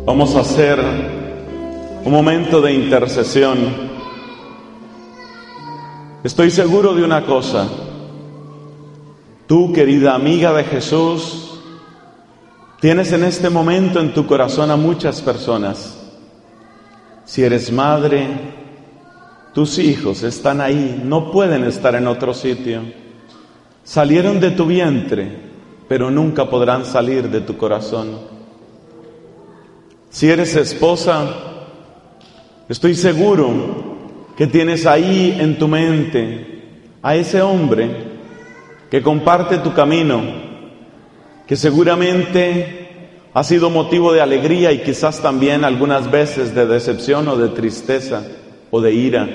Vamos a hacer un momento de intercesión. Estoy seguro de una cosa. Tú, querida amiga de Jesús, tienes en este momento en tu corazón a muchas personas. Si eres madre, tus hijos están ahí, no pueden estar en otro sitio. Salieron de tu vientre, pero nunca podrán salir de tu corazón. Si eres esposa, estoy seguro que tienes ahí en tu mente a ese hombre que comparte tu camino, que seguramente ha sido motivo de alegría y quizás también algunas veces de decepción o de tristeza o de ira.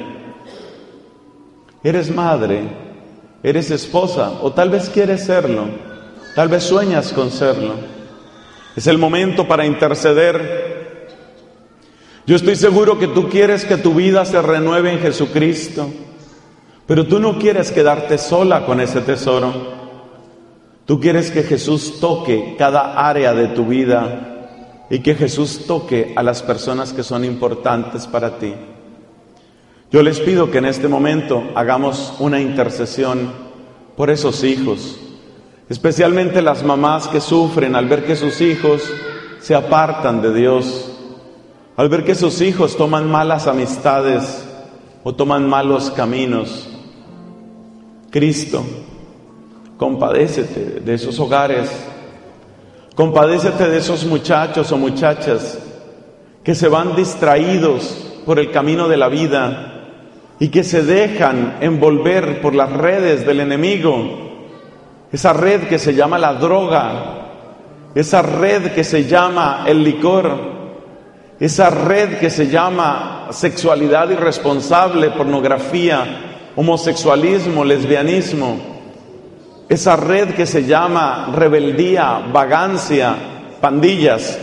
Eres madre, eres esposa o tal vez quieres serlo, tal vez sueñas con serlo. Es el momento para interceder. Yo estoy seguro que tú quieres que tu vida se renueve en Jesucristo, pero tú no quieres quedarte sola con ese tesoro. Tú quieres que Jesús toque cada área de tu vida y que Jesús toque a las personas que son importantes para ti. Yo les pido que en este momento hagamos una intercesión por esos hijos, especialmente las mamás que sufren al ver que sus hijos se apartan de Dios, al ver que sus hijos toman malas amistades o toman malos caminos. Cristo, compadécete de esos hogares, compadécete de esos muchachos o muchachas que se van distraídos por el camino de la vida y que se dejan envolver por las redes del enemigo, esa red que se llama la droga, esa red que se llama el licor, esa red que se llama sexualidad irresponsable, pornografía, homosexualismo, lesbianismo, esa red que se llama rebeldía, vagancia, pandillas.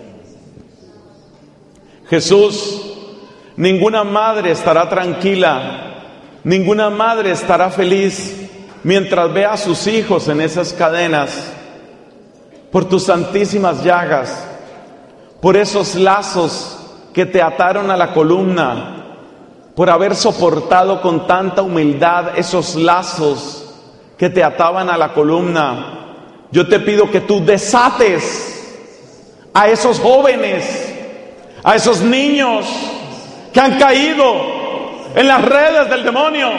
Jesús, ninguna madre estará tranquila, ninguna madre estará feliz mientras vea a sus hijos en esas cadenas, por tus santísimas llagas, por esos lazos que te ataron a la columna, por haber soportado con tanta humildad esos lazos que te ataban a la columna. Yo te pido que tú desates a esos jóvenes, a esos niños que han caído en las redes del demonio.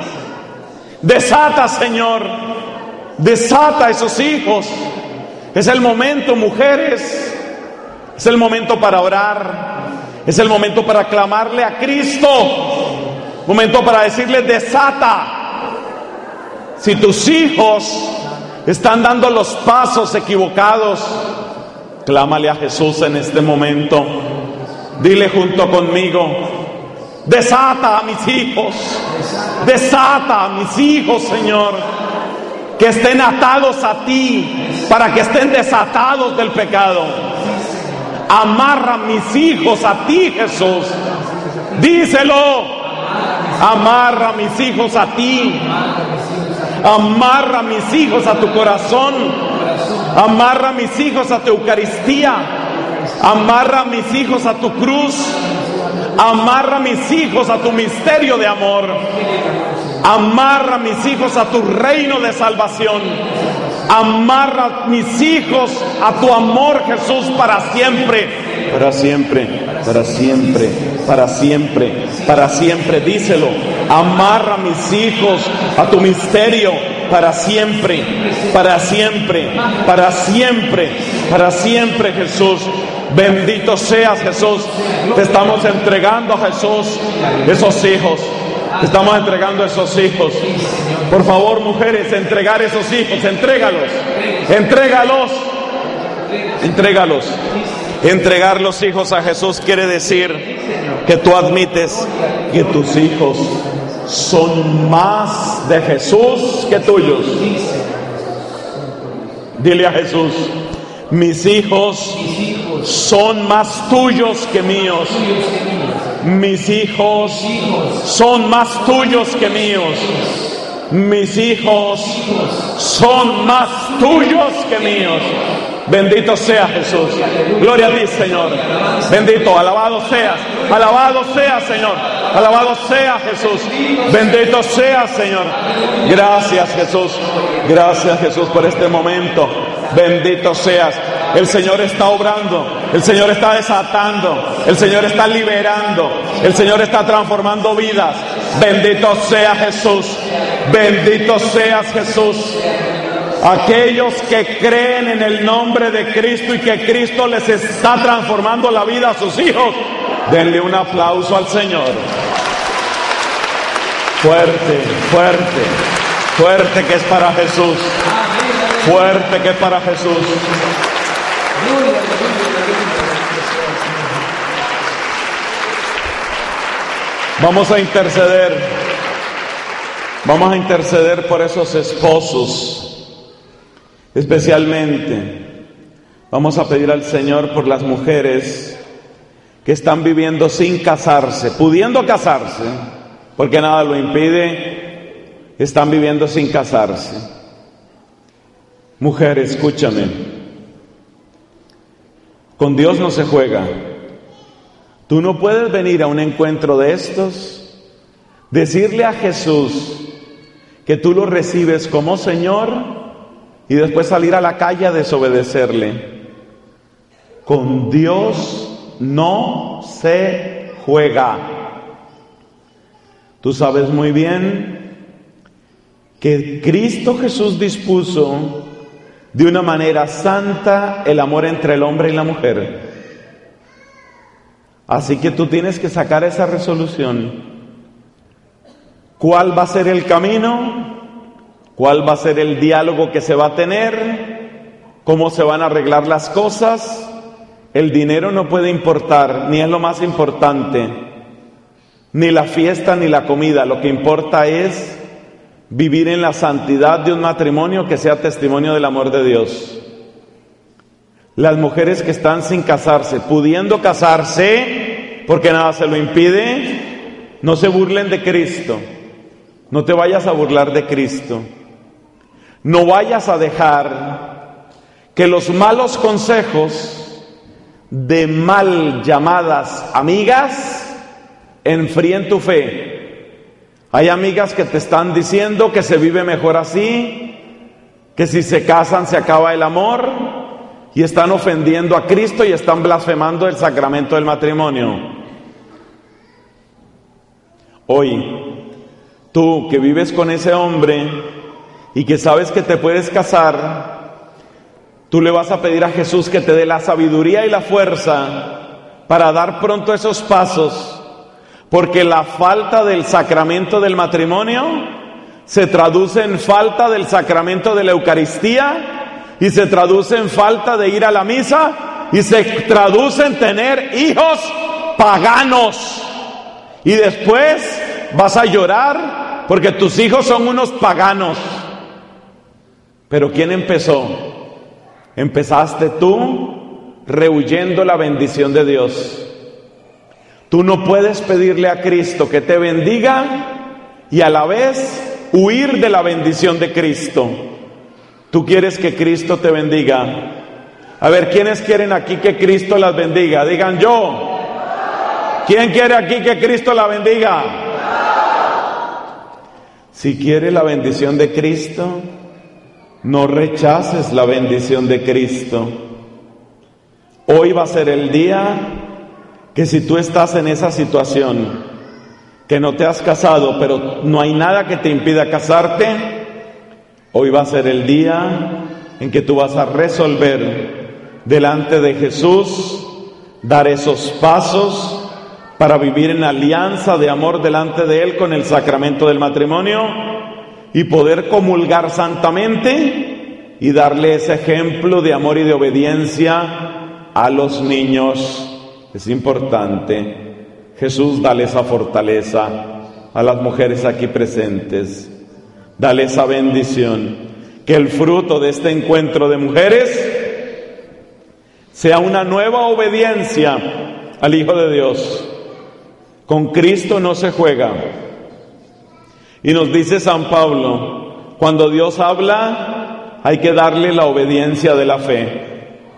Desata, Señor, desata a esos hijos. Es el momento, mujeres, es el momento para orar, es el momento para clamarle a Cristo, momento para decirle: desata. Si tus hijos están dando los pasos equivocados, clámale a Jesús en este momento. Dile junto conmigo: desata a mis hijos, desata a mis hijos, Señor, que estén atados a ti, para que estén desatados del pecado. Amarra a mis hijos a ti, Jesús. Díselo. Amarra a mis hijos a ti. Amarra a mis hijos a tu corazón. Amarra a mis hijos a tu Eucaristía. Amarra a mis hijos a tu cruz. Amarra a mis hijos a tu misterio de amor. Amarra a mis hijos a tu reino de salvación. Amarra a mis hijos a tu amor, Jesús, para siempre. Para siempre, para siempre, para siempre, para siempre. Díselo. Amarra a mis hijos a tu misterio para siempre, para siempre, para siempre, para siempre, Jesús. Bendito seas, Jesús. Te estamos entregando a Jesús esos hijos. Te estamos entregando esos hijos. Por favor, mujeres, entregar esos hijos. Entrégalos. Entrégalos. Entrégalos. Entregar los hijos a Jesús quiere decir que tú admites que tus hijos son más de Jesús que tuyos. Dile a Jesús: mis hijos son más tuyos que míos. Mis hijos son más tuyos que míos. Mis hijos son más tuyos que míos. Bendito sea Jesús. Gloria a ti, Señor. Bendito, alabado seas. Alabado sea, Señor. Alabado sea Jesús. Bendito sea, Señor. Gracias, Jesús. Gracias, Jesús, por este momento. Bendito seas. El Señor está obrando. El Señor está desatando. El Señor está liberando. El Señor está transformando vidas. Bendito sea Jesús. Bendito seas, Jesús. Aquellos que creen en el nombre de Cristo y que Cristo les está transformando la vida a sus hijos, denle un aplauso al Señor. Fuerte, fuerte, fuerte que es para Jesús. Fuerte que es para Jesús. Vamos a interceder. Vamos a interceder por esos esposos. Especialmente vamos a pedir al Señor por las mujeres que están viviendo sin casarse, pudiendo casarse, porque nada lo impide, están viviendo sin casarse. Mujer, escúchame, con Dios no se juega. Tú no puedes venir a un encuentro de estos, decirle a Jesús que tú lo recibes como Señor y después salir a la calle a desobedecerle. Con Dios no se juega. Tú sabes muy bien que Cristo Jesús dispuso de una manera santa el amor entre el hombre y la mujer. Así que tú tienes que sacar esa resolución. ¿Cuál va a ser el camino? ¿Cuál va a ser el diálogo que se va a tener? ¿Cómo se van a arreglar las cosas? El dinero no puede importar, ni es lo más importante, ni la fiesta ni la comida. Lo que importa es vivir en la santidad de un matrimonio que sea testimonio del amor de Dios. Las mujeres que están sin casarse, pudiendo casarse, porque nada se lo impide, no se burlen de Cristo. No te vayas a burlar de Cristo. No vayas a dejar que los malos consejos de mal llamadas amigas enfríen tu fe. Hay amigas que te están diciendo que se vive mejor así, que si se casan se acaba el amor, y están ofendiendo a Cristo y están blasfemando el sacramento del matrimonio. Hoy, tú que vives con ese hombre y que sabes que te puedes casar, tú le vas a pedir a Jesús que te dé la sabiduría y la fuerza para dar pronto esos pasos, porque la falta del sacramento del matrimonio se traduce en falta del sacramento de la Eucaristía, y se traduce en falta de ir a la misa, y se traduce en tener hijos paganos. Y después vas a llorar porque tus hijos son unos paganos. Pero ¿quién empezó? Empezaste tú rehuyendo la bendición de Dios. Tú no puedes pedirle a Cristo que te bendiga y a la vez huir de la bendición de Cristo. Tú quieres que Cristo te bendiga. A ver, ¿quiénes quieren aquí que Cristo las bendiga? Digan yo. ¿Quién quiere aquí que Cristo la bendiga? Si quiere la bendición de Cristo, no rechaces la bendición de Cristo. Hoy va a ser el día que si tú estás en esa situación, que no te has casado, pero no hay nada que te impida casarte, hoy va a ser el día en que tú vas a resolver delante de Jesús, dar esos pasos para vivir en alianza de amor delante de Él con el sacramento del matrimonio y poder comulgar santamente y darle ese ejemplo de amor y de obediencia a los niños. Es importante. Jesús, dale esa fortaleza a las mujeres aquí presentes. Dale esa bendición, que el fruto de este encuentro de mujeres sea una nueva obediencia al Hijo de Dios. Con Cristo no se juega. Y nos dice San Pablo, cuando Dios habla, hay que darle la obediencia de la fe.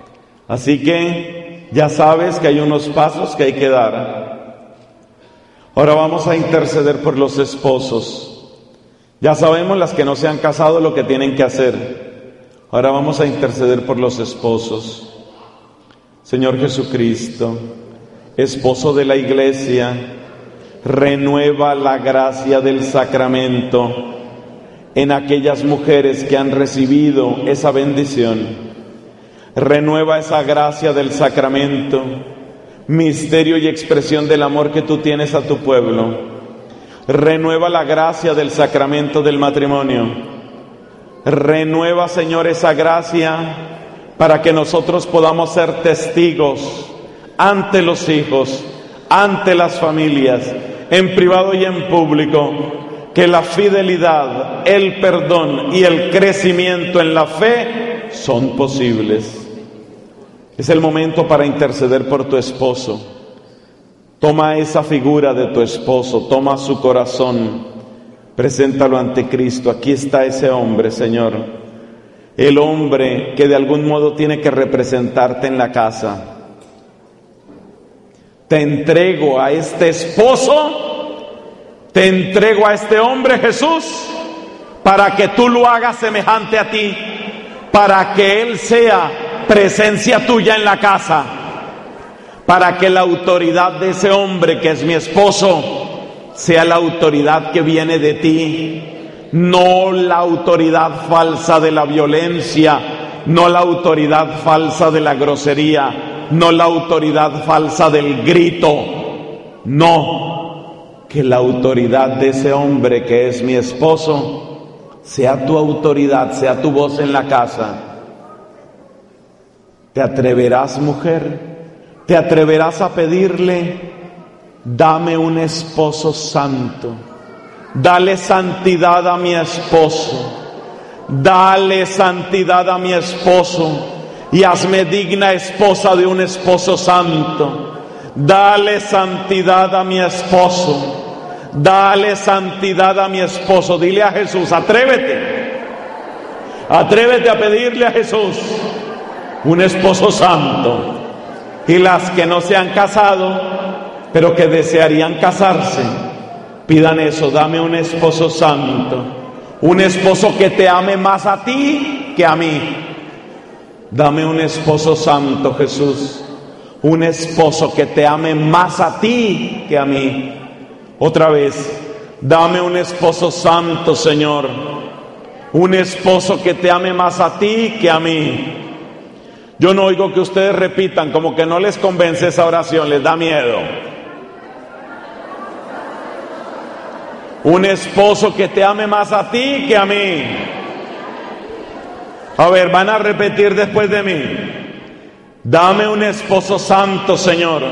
Así que ya sabes que hay unos pasos que hay que dar. Ahora vamos a interceder por los esposos. Ya sabemos las que no se han casado lo que tienen que hacer. Ahora vamos a interceder por los esposos. Señor Jesucristo, esposo de la iglesia, renueva la gracia del sacramento en aquellas mujeres que han recibido esa bendición. Renueva esa gracia del sacramento, misterio y expresión del amor que tú tienes a tu pueblo. Renueva la gracia del sacramento del matrimonio. Renueva, Señor, esa gracia para que nosotros podamos ser testigos ante los hijos, ante las familias, en privado y en público, que la fidelidad, el perdón y el crecimiento en la fe son posibles. Es el momento para interceder por tu esposo. Toma esa figura de tu esposo, toma su corazón, preséntalo ante Cristo. Aquí está ese hombre, Señor, el hombre que de algún modo tiene que representarte en la casa. Te entrego a este esposo, te entrego a este hombre, Jesús, para que tú lo hagas semejante a ti, para que él sea presencia tuya en la casa, para que la autoridad de ese hombre que es mi esposo sea la autoridad que viene de ti, no la autoridad falsa de la violencia, no la autoridad falsa de la grosería, no la autoridad falsa del grito, no, que la autoridad de ese hombre que es mi esposo sea tu autoridad, sea tu voz en la casa. ¿Te atreverás, mujer? ¿Te atreverás a pedirle, dame un esposo santo? Dale santidad a mi esposo. Dale santidad a mi esposo y hazme digna esposa de un esposo santo. Dale santidad a mi esposo. Dale santidad a mi esposo. Dile a Jesús, atrévete. Atrévete a pedirle a Jesús un esposo santo. Y las que no se han casado, pero que desearían casarse, pidan eso, dame un esposo santo, un esposo que te ame más a ti que a mí. Dame un esposo santo, Jesús, un esposo que te ame más a ti que a mí. Otra vez, dame un esposo santo, Señor, un esposo que te ame más a ti que a mí. Yo no oigo que ustedes repitan, como que no les convence esa oración, les da miedo. Un esposo que te ame más a ti que a mí. A ver, van a repetir después de mí. Dame un esposo santo, Señor.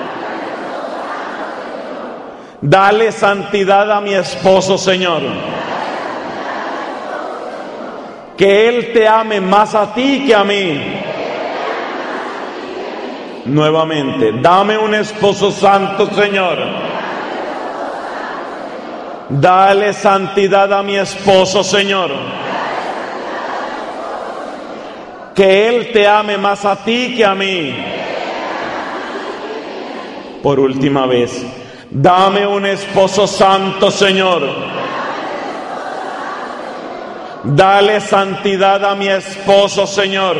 Dale santidad a mi esposo, Señor. Que él te ame más a ti que a mí. Nuevamente, dame un esposo santo, Señor. Dale santidad a mi esposo, Señor. Que él te ame más a ti que a mí. Por última vez, dame un esposo santo, Señor. Dale santidad a mi esposo, Señor.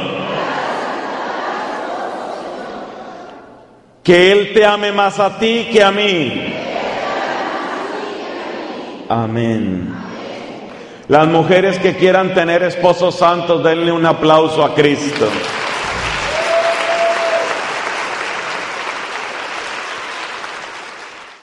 Que él te ame más a ti que a mí. Amén. Las mujeres que quieran tener esposos santos, denle un aplauso a Cristo.